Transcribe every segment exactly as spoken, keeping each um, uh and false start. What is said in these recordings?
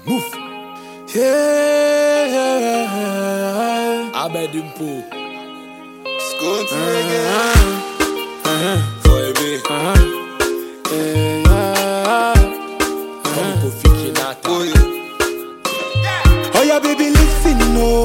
Move. Yeah. Abedimpo. School to Uh-huh. for a bit. Uh-huh. Yeah. Come go fiki nata. Oh, yeah. Oh yeah, baby, listen, no.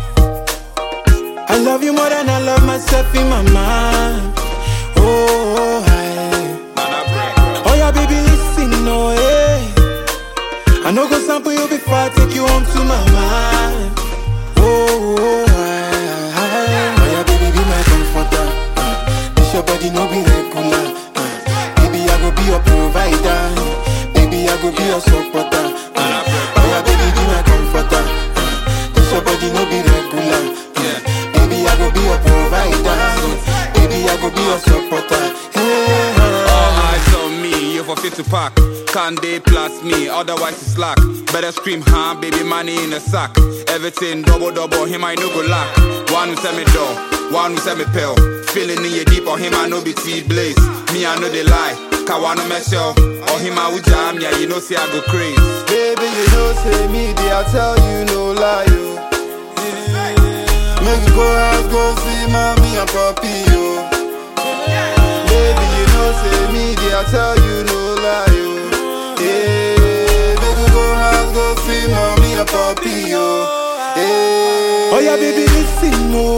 I love you more than I love myself in my mind. Oh, I. Oh yeah, baby, listen, no, hey. I know go sample you before I take you home to my mind. Oh, I. Oh yeah, baby, be my comforter. Uh, this your body, no be regular. Uh, baby, I go be your provider. Baby, I go be your supporter. Uh, oh yeah, baby, be my comforter. Uh, this your body, no be regular. Uh, baby, I go be your provider. Baby, I go be your supporter. Hey, All eyes on me, you for fit to pack. Can't they plus me, otherwise it's slack. Better scream, huh, baby, money in a sack. Everything double double, him I no go lack. One who send me door, one who send me pill. Feeling in your deep, or him I no be tea blaze. Me I know they lie, kawana myself. Or him I would jam, yeah, you know say I go crazy. Baby, you know say me, they I tell you no lie, yo. Make you go house, go see mommy and papi, yo. Baby, you know say me, they I tell you no lie, yo. Hey, make you go house, go see mommy and papi, yo. Hey. oh yeah, baby, listen, no.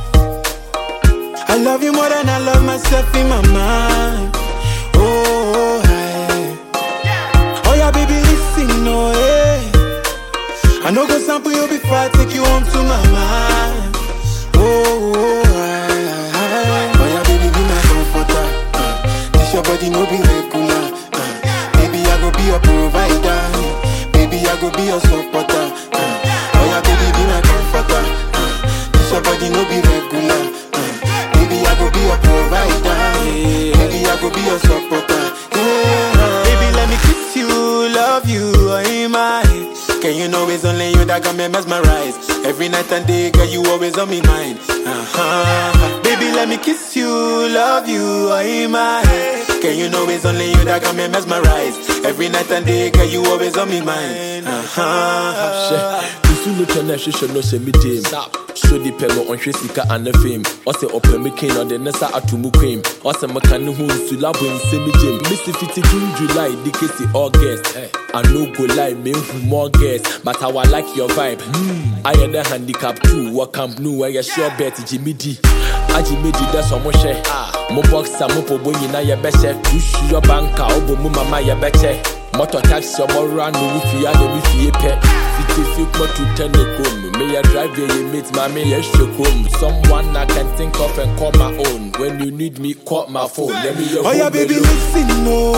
I love you more than I love myself in my mind. Oh, I. Oh yeah, baby, listen, no, hey. I know go sample you before I take you home to my mind. Oh, I. Oh yeah, baby, be my comforter. Uh, this your body, no be regular. Uh, baby, I go be your provider. Baby, I go be your supporter. Uh, oh yeah, baby, be my comforter. Uh, this your body, no be regular. Uh, baby, I go be your provider. Baby, I go be your supporter. Yeah. Baby, let me kiss you, love you, oh my. Can you know it's only you that got me mesmerized? Every night and day, girl, you always on me mind. Uh-huh. Baby, let me kiss you, love you, oh my. Can you know it's only you that got me mesmerized? Every night and day, girl, you always on me mind. Uh-huh. Isu no tena hwehwe no se mi dem. So di pe no onhwe sika and fame. O se opa me kin on the nessa atumu cream. O se maka ne hu nsu labo nse mi dem. Missy fiti June July dikesi August. I no go lie, me who more guess, but how I like your vibe. Mm. I am the handicap too. What camp new? Where you sure bet Jimmy D. I Jimmy D. That's what mo share. Mo boxer, mo po boy na ya beche. Push your banker, obo mo mama ya beche. Motor taxi, mo run no with you, and with you pet. City fit mo to ten the come. May I drive you, you meet mommy, yes you come. Someone I can think of and call my own. When you need me, call my phone. Let me your oh yeah, baby, listen, no.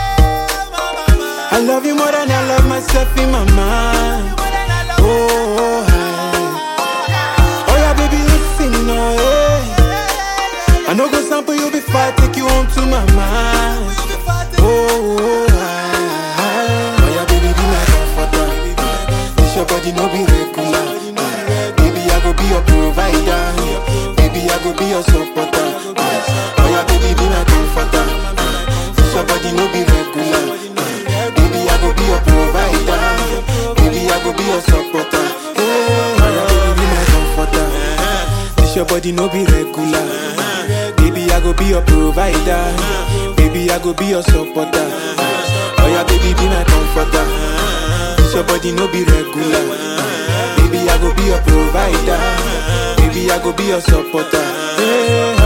I love you more than I love myself in my mind. Oh, I. Oh yeah, baby, listen, no, hey. I know go sample you before I take you home to my mind. Oh, I. Oh yeah, baby, be my comforter. Uh, this your body, no be regular. Uh, baby, I go be your provider. Baby, I go be your supporter. Uh, oh yeah, baby, be my comforter. Uh, this your body, no be regular. Baby, I go be your provider. Baby, I go be your supporter. Hey, baby, be my comforter. This your body no be regular. Baby, I go be your provider. Baby, I go be your supporter. Oh yeah, baby, be my comforter. This your body no be regular. Baby, I go be your provider. Baby, I go be your supporter. Hey,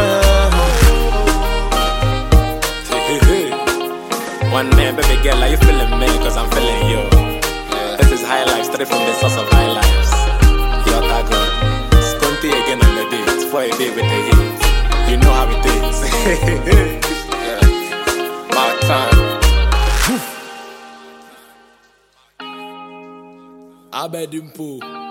one man, baby girl, are you feeling me? Cause I'm feeling you. Yeah. This is high life, straight from the source of high lives. You're that good. Skunty again on the date. For a day with the hits. You know how it is. Yeah. My time. Abedimpo.